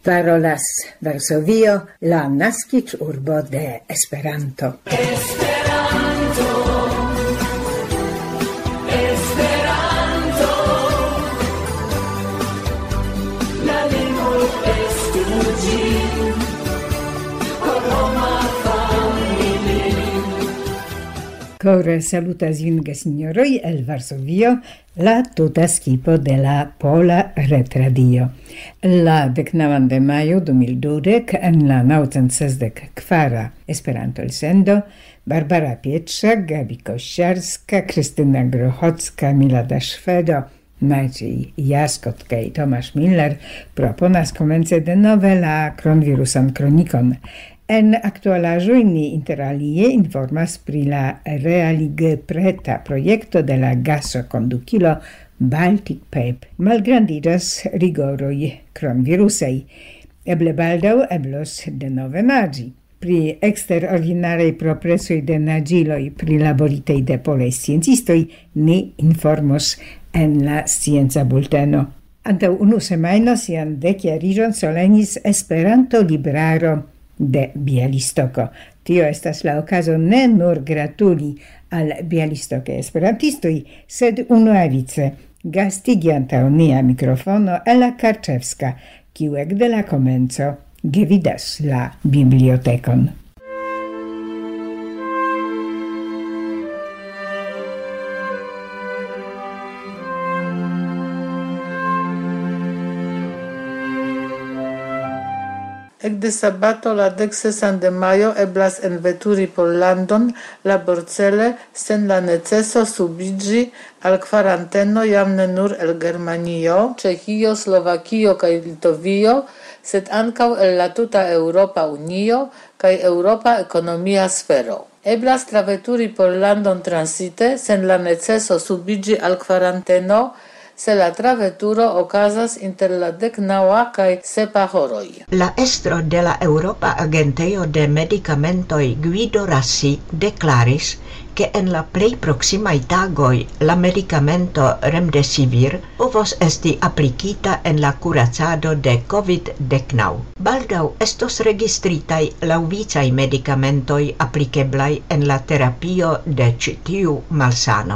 Parolas Varsovio, la naskiĝurbo de Esperanto. Kore salutas vin gesignoroj el Varsovio, la tuta skipo de la Pola Retradio. La 19 de majo 2020 en la 964 Esperanto elsendo Barbara Pietrza, Gabi Kościarska, Krystyna Grochocka, Milada Szwedo, Maciej Jaskotka i Tomasz Miller proponas komence denove la kronvirusan kronikon. En actualaĵoj ni interalie informas pri la realige preta projekto de la gasokondukilo Baltic Pipe. Malgrandiĝas rigoroj kronvirusaj. Eble baldaŭ eblos denove naĝi. Pri eksterordinaraj propresoj de naĝiloj prilaboritaj de polaj sciencistoj ni informos en la scienca bulteno. Antaŭ unu semajno sian dekjariĝon solenis Esperanto-libraro de Bialystoko. Tio estas la okazo ne nur gratuli al bialistokaj esperantistoj, sed unuavice gastigi antaŭ nia mikrofono Ela Karczewska, kiu ekde la komenco gvidas la bibliotekon. Ekde sabato la 16 de majo eblas enveturi Pollandon laborcele sen la neceso subiĝi al kvaranteno jam ne nur el Germanio, Ĉeĥio, Slovakio kaj Litovio, sed ankaŭ el la tuta Eŭropa Unio kaj Eŭropa ekonomia sfero. Eblas traveturi Pollandon transite sen la neceso subiĝi al kvaranteno, se la traveturo okazas inter la 19 kaj 7 horoj. La estro de la Europa Agentejo de Medikamentoj Guido Rassi deklaris, ke en la plej proksimaj tagoj la medikamento Remdesivir povos esti aplikita en la kuracado de COVID-19. Baldaŭ estos registritaj laŭvicaj medikamentoj aplikeblaj en la terapio de ĉi tiu malsano.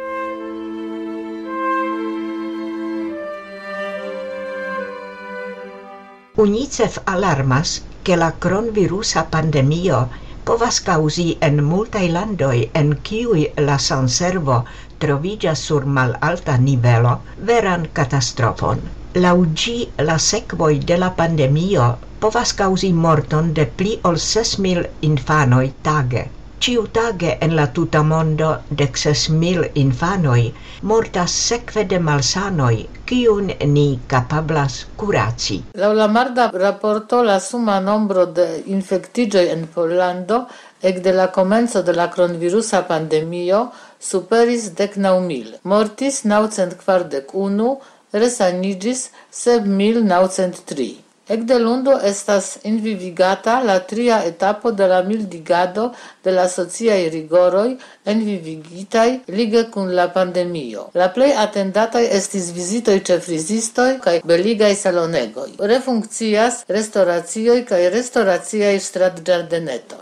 UNICEF alarmas, ke la kronvirusa pandemio povas kaŭzi en multaj landoj en kiuj la sanservo troviĝas sur malalta nivelo veran katastrofon. Laŭ ĝi la sekvoj de la pandemio povas kaŭzi morton de pli ol 6.000 infanoj tage. Ĉiutage en la tuta mondo 16.000 infanoj mortas sekve de malsanoj, kiun ni kapablas kuraci. Laŭ la marda raporto la suma nombro de infektiĝoj en Pollando ekde la komenco de la kronvirusa pandemio superis 19.000. Mortis 941, resaniĝis 7.903. Ekde lundo estas envivigata la tria etapo de la mildigado de la sociaj rigoroj envivigitaj lige kun la pandemio. La plej atendataj estis vizitoj ĉe frizistoj kaj beligaj salonegoj. Refunkcias restoracioj kaj restoraciaj stratĝardenetoj.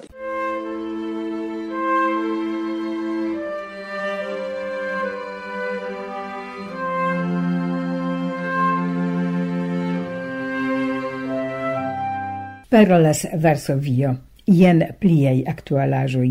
Parolas Varsovio, jen pliaj aktualaĵoj.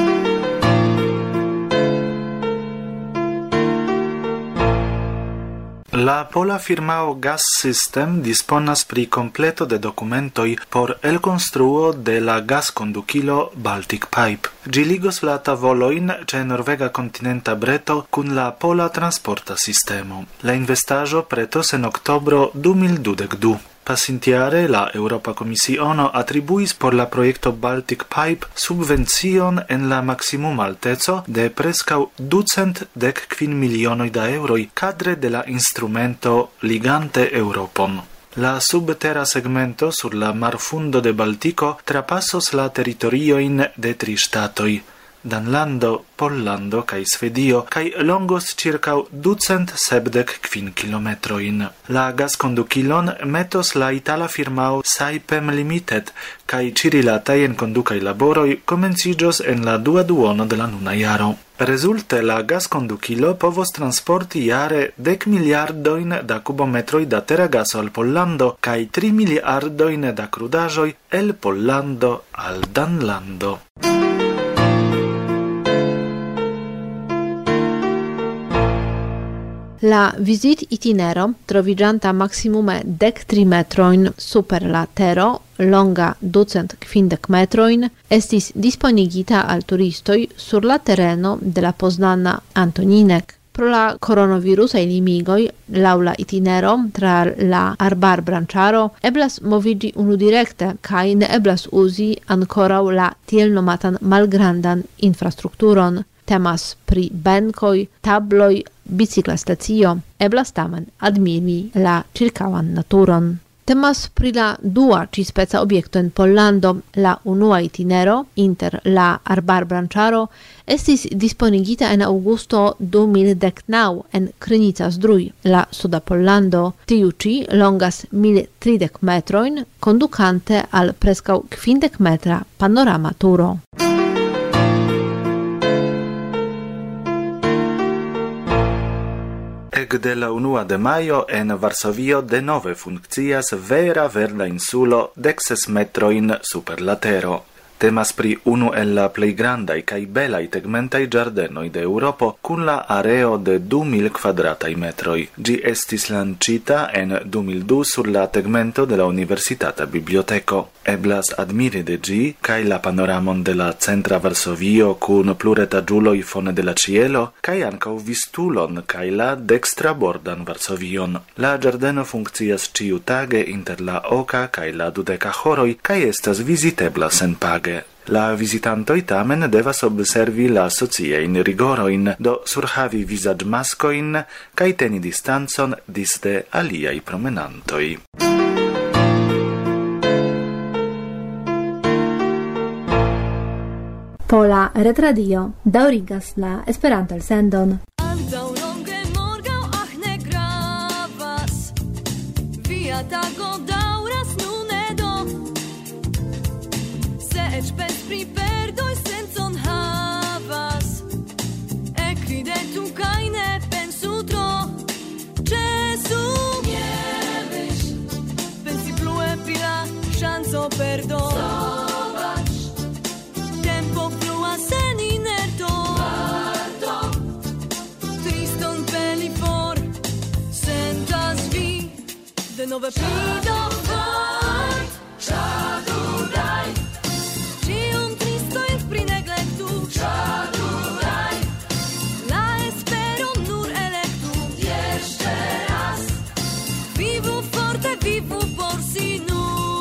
La pola firmao Gas System disponas pri completo de dokumentoj por elkonstruo de la gaskondukilo Baltic Pipe. Ĝi ligos la tavolojn ĉe norvega kontinenta breto kun la pola transporta sistemo. La investaĵo pretos en oktobro 2022. Pasintiare la Europa Komisiono atribuis por la projekto Baltic Pipe subvencion en la maksimuma alteco de preskaŭ 215 milionoj da euroj kadre de la instrumento Ligante Europon. La subtera segmento sur la marfundo de Baltiko trapassos la teritoriojn de 3 ŝtatoj: Danlando, Pollando kaj Svedio kaj longos circa 275 kilometroin. La gaskondukilon metos la itala firmao Saipem Limited kaj ĉirilataj enkondukaj laboroj komenciĝos en la dua duono de la nuna jaro. Rezulte la gaskondukilo povos transporti jare 10 miliardojn da kubometroj da teragaso al Pollando kaj 3 miliardojn da krudaĵoj el Pollando al Danlando. La visit itinero, troviĝanta maksimume 13 metrojn super la tero, longa 250 metrojn, estis disponigita al turistoj sur la tereno de la poznana Antoninek. Pro la koronavirusaj limigoj, laŭ la itinero tra la arbarbranĉaro eblas moviĝi unudirekte kaj ne eblas uzi ankoraŭ la tiel nomatan malgrandan infrastrukturon. Temas pri benkoj, tabloj, bicikla stacio, eblas tamen admiri la ĉirkaŭan naturon. Temas pri la dua ĉi-speca objekto en Pollando. La unua itinero inter la arbarbranĉaro estis disponigita en aŭgusto 2019 en Krynica-Zdrój, la suda Pollando. Tiu ĉi longas 1030 metrojn, kondukante al preskaŭ 50-metra panorama turo. Ekde la 1 de majo en Varsovio denove funkcias vera verda insulo 16 metrojn super la tero. Temas pri unu el la plej grandaj kaj belaj tegmentaj ĝardenoj de Eŭropo kun la areo de 2000 kvadrataj metroj. Ĝi estis lanĉita en 2002 sur la tegmento de la Universitata Biblioteko. Eblas admiri de ĝi kaj la panoramon de la centra Varsovio kun pluretaĝuloj fone de la ĉielo kaj ankaŭ Vistulon kaj la dekstrabordan Varsovion. La ĝardeno funkcias ĉiutage inter la oka kaj la 20 horoj kaj estas vizitebla senpage. La visitantoj tamen devas observi la sociajn rigorojn, do surhavi vizaĝmaskojn kaj teni distancon disde aliaj promenantoj. Pola Retradio daŭrigas la Esperanto-elsendon. Perdón. Zobacz, tempo flua sen inerto. Warto, triston peli for, sentas vi, de nove pido fort. Czadu daj, cium tristoin pri neglektu. Czadu daj, la espero nur elektu. Jeszcze raz, vivu forte, vivu por si nur.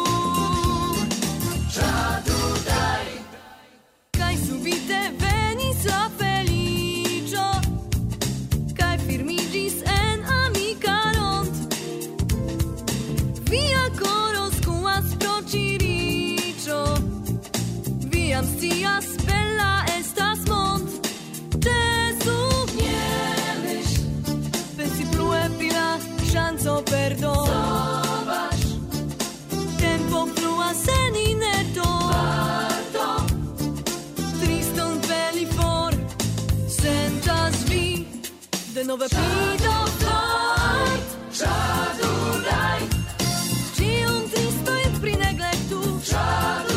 Stias bella estas mont. Jesu, nie myśl, pensi plue pila ŝanco perdon. Zobacz, tempo flua sen inerto. Warto, triston peli for, sentas vi, de nove pido fort. Czadu daj, cium tristoin pri neglektu. Czadu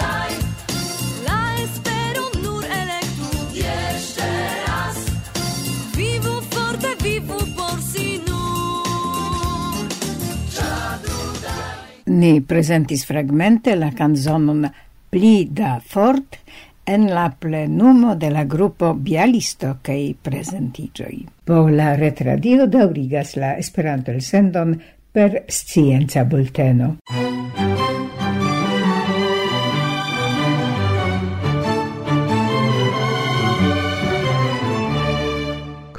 ni presentis fragmente la canzonon Pli da fort en la plenumo de la grupo Bialistokaj prezentiĝoj. Pola Retradio daŭrigas la Esperanto-elsendon per scienca bulteno.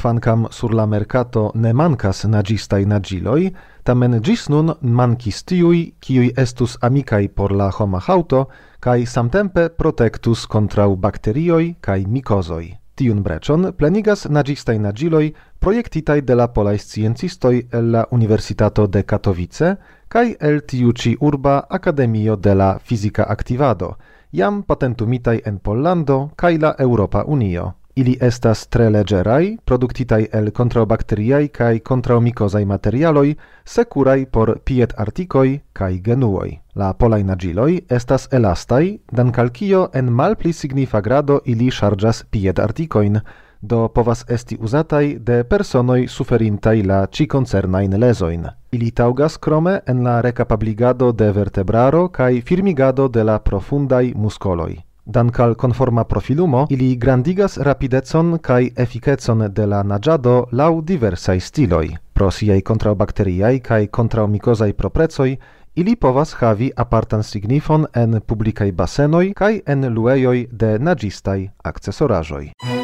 kvankam sur la mercato ne mancas naĝistaj naĝiloj, tamen ĝis nun mankis tiuj, kiuj estus amikaj por la homa haŭto kaj samtempe protektus kontraŭ bakterioj kaj mikozoj. Tiun breĉon plenigas naĝistaj naĝiloj projektitaj de la polaj sciencistoj el la Universitato de Katowice kaj el tiu ĉi urba Akademio de la Fizika Aktivado, jam patentumitaj en Pollando kaj la Eŭropa Unio. Ili estas tre leĝeraj, produktitaj el kontraŭbakteriaj kaj kontraŭmikozaj materialoj, sekuraj por piedartikoj kaj genuoj. La polaj naĝiloj estas elastaj, dank al kio en malpli signifa grado ili ŝarĝas piedartikojn, do povas esti uzataj de personoj suferintaj la ĉi-koncernajn lezojn. Ili taŭgas krome en la rekapabligado de vertebraro kaj firmigado de la profundaj muskoloj. Dank al konforma profilumo, ili grandigas rapidecon kaj efikecon de la naĝado laŭ diversaj stiloj. Pro siaj kontraŭbakteriaj kaj kontraŭmikozaj proprecoj, ili povas havi apartan signifon en publikaj basenoj kaj en luejoj de naĝistaj akcesoraĵoj.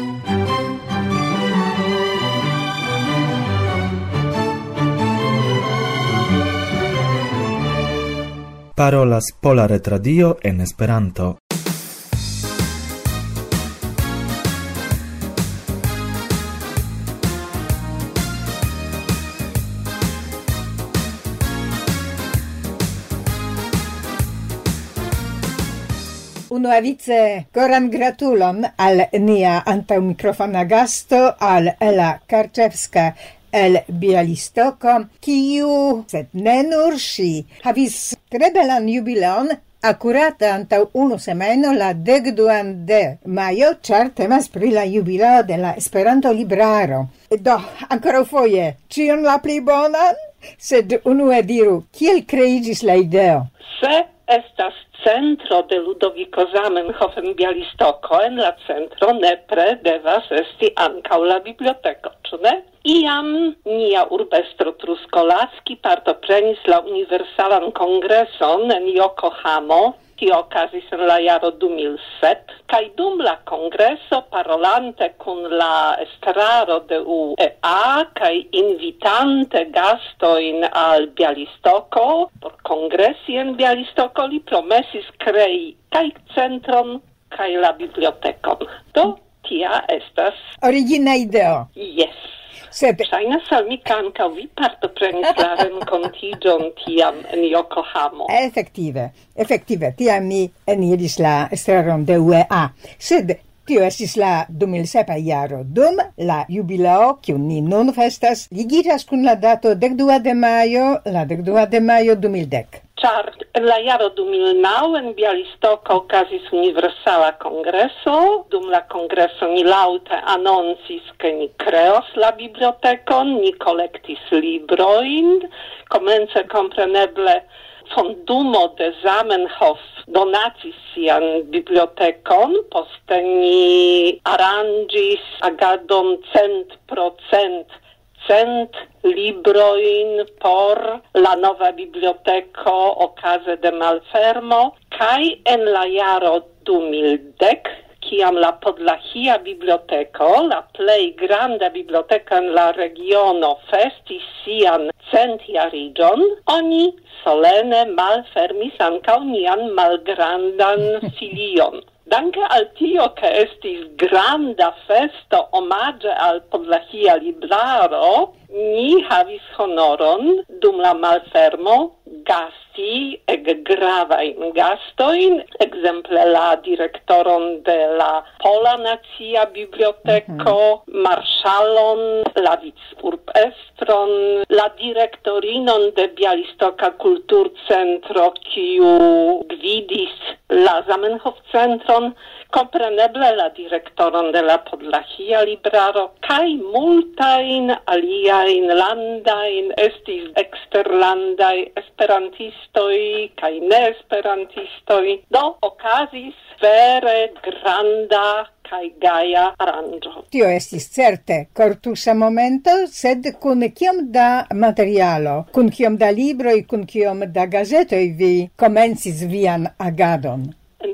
Parolas Pola Retradio en Esperanto. Unuavice koran gratulon al nia antaŭmikrofona gasto, al Ela Karczewska el Białystoko, kiu, sed ne nur ŝi, havis tre belan jubileon akurate antaŭ unu semajno la 12 de majo, ĉar temas pri la jubileo de la Esperanto-libraro. Do, ankoraŭfoje, ĉion la pli bonan? Sed unue diru, kiel kreiĝis la ideo? Se estas centro de Ludoviko Zamenhof en Białystoko, en la centro nepre devas esti ankaŭ la biblioteko, ĉu ne? Iam nia urbestro Truskolaski partoprenis la Universalan Kongreson en Yokohamo, tio okazis en la jaro 2007, kaj dum la kongreso parolante kun la estraro de UEA kaj invitante gastojn al Białystoko por kongresi en Białystoko, li promesis krei kaj centron kaj la bibliotekon. Do tia estas origina ideo. Yes. Sed ŝajnas al mi, ke ankaŭ vi partoprenis la renkontiĝon tiam en Yokohamo. Efektive, tiam mi eniris la estraron de UEA. Sed tio estis la 2007 jaro, dum la jubileo, kiu ni nun festas, ligiĝas kun la dato 12 de majo 2010. Ĉar en la jaro 2009 en Białystoko okazis Universala Kongreso. Dum la kongreso ni laŭte anoncis, ke ni kreos la bibliotekon, ni kolektis librojn. Komence kompreneble fondumo de Zamenhof donacis sian bibliotekon, poste ni aranĝis agadon 100% 100 librojn por la nova biblioteko okaze de malfermo, kaj en la jaro 2010, kiam la Podlahia biblioteko, la plej granda biblioteko en la regiono, festis sian 100-jariĝon, oni solene malfermis ankaŭ nian malgrandan filion. Danke al tio, ke estis granda festo omaĝe al Podlahia libraro, ni havis honoron dum la malfermo gasti ege gravajn gastojn, ekzemple la direktoron de la Pola Nacia Biblioteko, marŝalon, la vicurbestron, la direktorinon de Bialystoka Kulturcentro, kiu gvidis la Zamenhof-centron, kompreneble la direktoron de la Podlahia libraro, kaj multajn aliajn landajn, estis eksterlandaj esperantistoj kaj neesperantistoj. Do okazis vere granda kaj gaja aranĝo. Tio estis certe kortusa momento, sed kun kiom da materialo, kun kiom da libroj, kun kiom da gazetoj vi komencis vian agadon? En tiu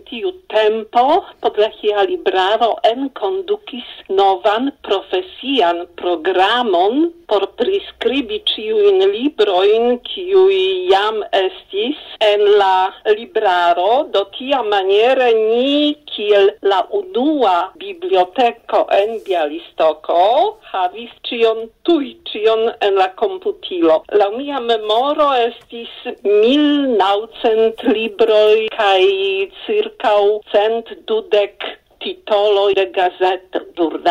tempo Podlahia Libraro enkondukis novan profesian programon por priskribi ĉiujn librojn, kiuj jam estis en la libraro, do tiamaniere ni kiel la unua biblioteko en Bialystoko havis ĉion en la komputilo. Laŭ mia memoro estis 1900 libroj kaj circa 120 titoloj de gazetoj,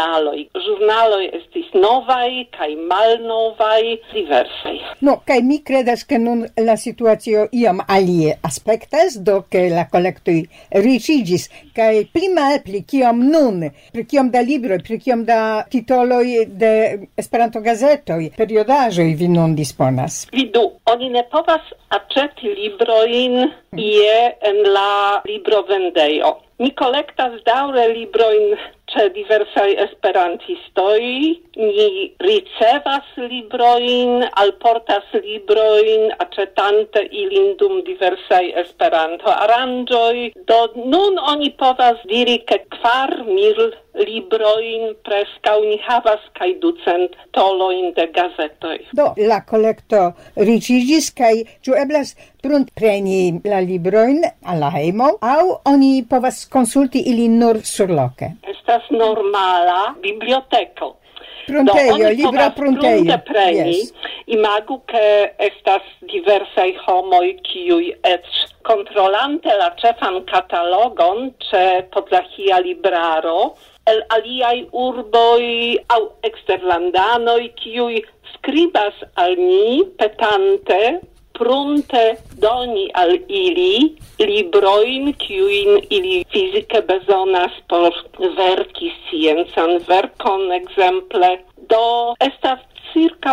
ĵurnaloj estis novaj kaj malnovaj, diversaj. No, kaj mi kredas, ke nun la situacio iom alie aspektas, do ke la kolektoj riĉiĝis, kaj pli malpli kiom nun, pri kiom da libroj, pri kiom da titoloj de Esperanto-gazetoj, periodaĵoj vi nun disponas. Vidu, oni ne povas aĉeti librojn ie en la librovendejo. Mi kolektas daŭre librojn ĉe diversaj esperantistoj, ni ricevas librojn, alportas librojn, aĉetante ilin dum diversaj Esperanto-aranĝoj. Do nun oni povas diri, ke 4,000 librojn preskaŭ ni havas kaj 200 tolojn de gazetoj. Do la kolekto riĉiĝis, kaj ĉu eblas pruntepreni la librojn al la hejmo, aŭ oni povas konsulti ilin nur surloke? Estas normala biblioteko. Pruntejo, libra pruntejo. Yes. Imagu, ke estas diversaj homoj, kiuj eĉ kontrolante la ĉefan katalogon ĉe Podlahia Libraro, el aliaj urboj aŭ eksterlandanoj, kiuj skribas al ni petante prunte doni al ili librojn, kiujn ili fizike bezonas por verki sciencan verkon, ekzemple. Do estas circa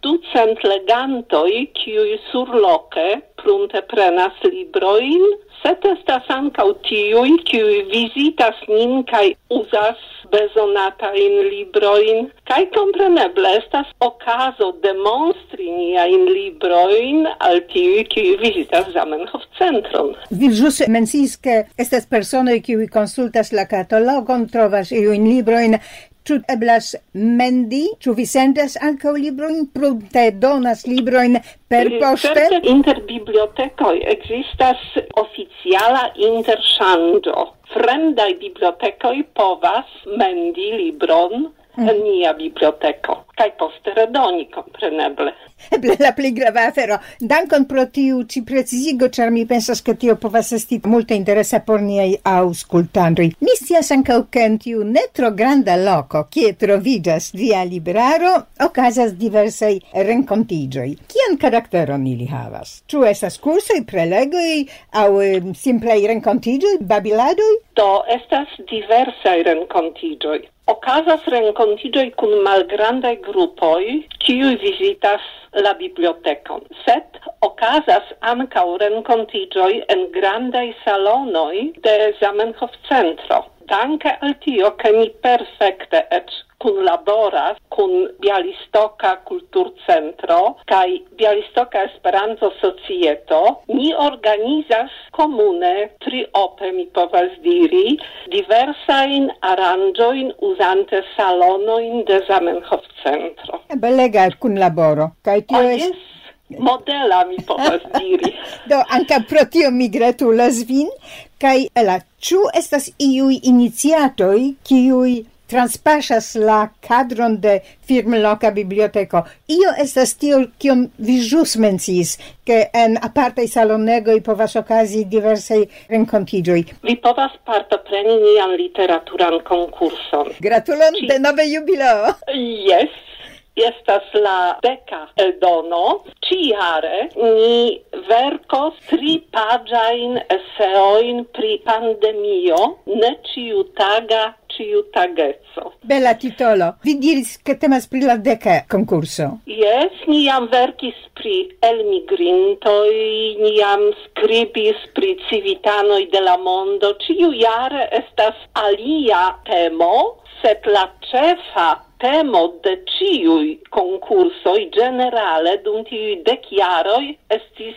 200 legantoj, kiuj surloke prunte prenas librojn, sed estas ankaŭ tiuj, kiuj vizitas nin kaj uzas bezonatajn librojn, kaj kompreneble estas okazo demonstri niajn librojn al tiuj, kiuj vizitas Zamenhof-centron. Vi ĵus menciis, ke estas personoj, kiuj konsultas la katalogon, trovas iujn librojn. Ĉu eblas mendi? Ĉu vi sendas ankaŭ librojn, prunte donas librojn per poŝte? Inter bibliotekoj ekzistas oficiala interŝanĝo. Fremdaj bibliotekoj povas mendi libron en nia biblioteko, kaj poste redoni, kompreneble. Eble la pli grava afero. Dankon pro tiu ĉi precizigo, ĉar mi pensas, ke tio povas esti multe interesa por niaj aŭskultantoj. Mi scias ankaŭ, ke en tiu ne tro granda loko, kie troviĝas via libraro, okazas diversaj renkontiĝoj. Kian karakteron ili havas? Ĉu estas kursoj, prelegoj aŭ simplaj renkontiĝoj, babiladoj? Do estas diversaj renkontiĝoj. Okazas renkontiĝoj kun malgrandaj grupoj, kiuj vizitas la bibliotekon, sed okazas ankaŭ renkontiĝoj en grandaj salonoj de Zamenhof-centro. Danke al tio, ke ni perfekte eĉ kunlaboras kun Bialystoka Kulturcentro kaj Bialystoka Esperanto-Societo, ni organizas komune triope, mi povas diri, diversajn aranĝojn uzante salonojn de Zamenhof-centro. Belega kunlaboro. Kaj tio estas modela, mi povas diri. Do, anka pro tio mi gratulas vin. Kaj ĉu estas iuj iniciatoj, kiuj transpasas la kadron de firmloka biblioteko? Io estas tio, kion vi ĵus menciis, ke en apartaj salonegoj povas okazi diversaj renkontiĝoj. Vi povas partopreni nian literaturan konkurson. Gratulon de nova jubileo! Yes. Estas la 10. eldono. Ĉiujare ni verkos 3-paĝajn eseojn pri pandemio, ne ĉiutaga ĉiutageco. Bela titolo. Vi diris, ke temas pri la 10. konkurso. Yes, ni jam verkis pri elmigrintoj, ni jam skribis pri civitanoj de la mondo. Ĉiujare estas alia temo, sed la ĉefa temo de ĉiuj konkursoj ĝenerale dum tiuj 10 jaroj estis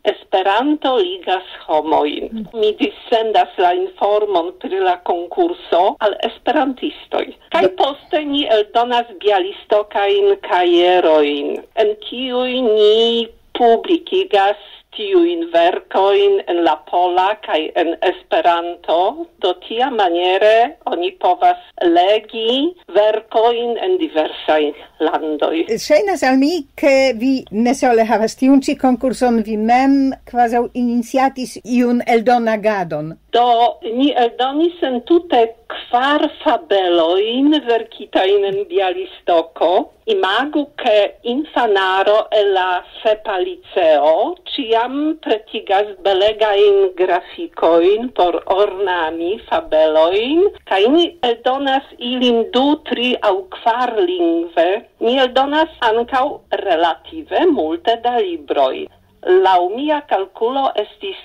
Esperanto ligas homoin. Mi dissendas la informon pri la konkurso al esperantistoj. Kaj poste ni eldonas bialistokajn kajerojn, en kiuj ni publikigas tiujn verkojn en la pola kaj en Esperanto, do tia maniere oni povas legi verkojn en diversaj landoj. Ŝajnas al mi, ke vi ne sole havas tiun ĉi konkurson, vi mem kvazaŭ iniciatis iun eldonagadon. Do ni eldonis entute 4 fabelojn verkitajn en Bialistoko. Imagu, ke infanaro el la sepa liceo ciam pretigas belegajn grafikojn por ornami fabelojn, kaj ni eldonas ilin 2, 3 aŭ 4 lingve. Ni eldonas ankaŭ relative multe da libroj. Laŭ mia kalkulo estis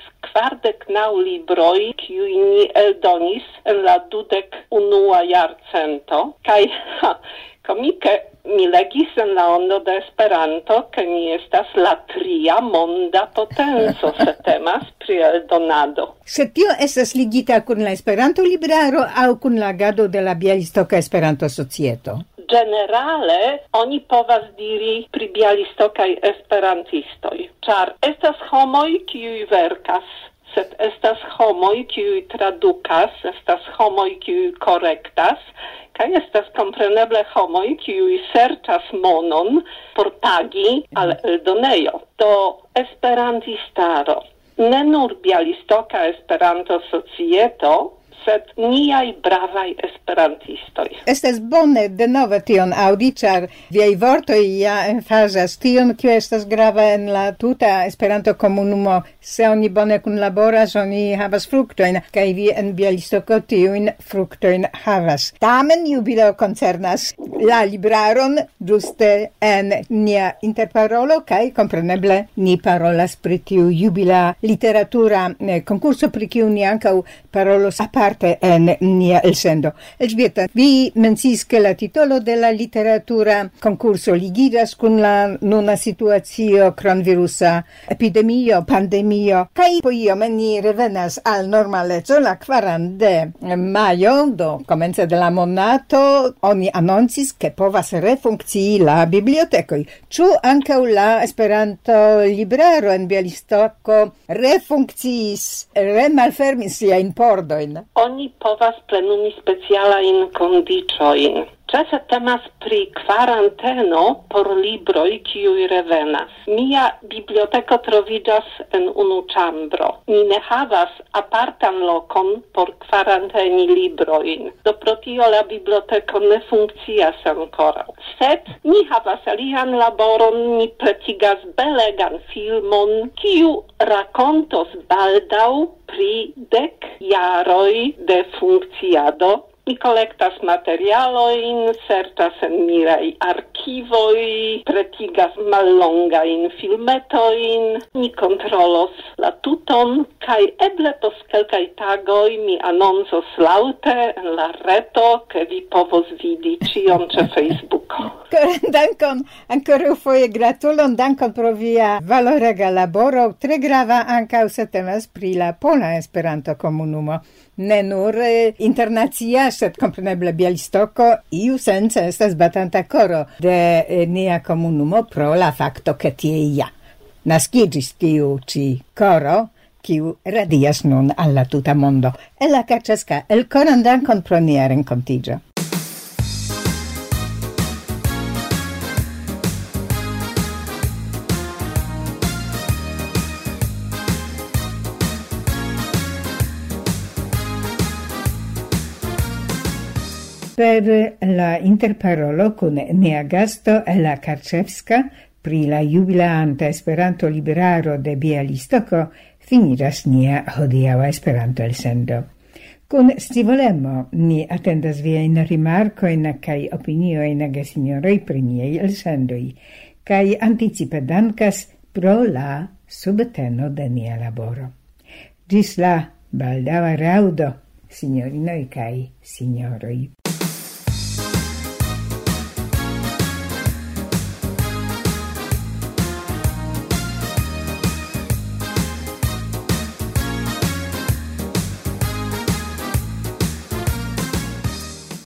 49 libroj, kiuj ni eldonis en la 21. jarcento, kaj komike mi legis en la ondo de Esperanto, ke ni estas la 3. monda potenco, se temas pri eldonado. Se tio estas ligita kun la Esperanto-libraro aŭ kun la agado de la Bialistoka Esperanto-Societo? Generale, oni povas diri pri bialistokaj esperantistoj, ĉar estas homoj, kiuj verkas, sed estas homoj, kiuj tradukas, estas homoj, kiuj korektas, kaj estas kompreneble homoj, kiuj serĉas monon por pagi al eldonejo. Do esperantistaro, ne nur Bialistoka Esperanto-Societo, sed niaj bravaj esperantistoj. Estas bone denove tion aŭdi, ĉar viaj vortoj ja emfazas tion, kio estas grava en la tuta Esperanto-komunumo. Se oni bone kunlaboras, oni havas fruktojn, kaj vi en Bialistoko tiujn fruktojn havas. Tamen jubileo koncernas la libraron ĝuste en nia interparolo, kaj kompreneble ni parolas pri tiu jubila literatura konkurso, pri kiu ni ankaŭ parolos aparte en nia elsendo. Elżbieta, vi menciis che la titolo de la literatura concurso ligidas kun la nuna situacio kronvirusa epidemio, pandemio, kai po iome ni revenas al normaleco la 4 de maio, do komence de la monato, oni annoncis che povas refunkcii la bibliotekoj. Ĉu ankaŭ la Esperanto-libraro en Bialistoko refunkciis, remalfermis siajn pordojn? Oni povas plenumi specialajn kondiĉojn. Ĉefe temas pri kvaranteno por libroj, kiuj revenas. Mia biblioteko troviĝas en unu ĉambro. Mi ne havas apartan lokon por kvaranteni librojn. Do pro tio la biblioteko ne funkcias ankoraŭ. Sed mi havas alian laboron, mi pretigas belegan filmon, kiu rakontos baldaŭ pri 10 jaroj de funkciado. Mi kolektas materialojn, serĉas en miaj arkivoj, pretigas mallongajn filmetojn, mi kontrolos la tuton, kaj eble post kelkaj tagoj mi anoncos laŭte en la reto, ke vi povos vidi ĉion ĉe Facebooko. Dankon, ankoraŭfoje gratulon, dankon pro via valorega laboro, tre grava ankaŭ se temas pri la pola Esperanto-komunumo. Ne nur internacia, sed kompreneble Bialistoko iu sense estas batanta koro de nia komunumo pro la fakto, ke tie ja naskiĝis tiu ĉi koro, kiu radias nun al la tuta mondo. Ella Kaczewska, elkoran dankon pro nia renkontiĝo. Per la interparolo kun nia gasto Ella Kaczewska pri la jubileanta Esperanto-libraro de Bialistoko finiras nia hodiaŭa Esperanto-elsendo. Kun scivolemo ni atendas viajn rimarkojn kaj opiniojn, gesinjoroj, pri niaj elsendoj, kaj anticipe dankas pro la subteno de nia laboro. Ĝis la baldaŭa raŭdo, signorinoj kaj signoroj.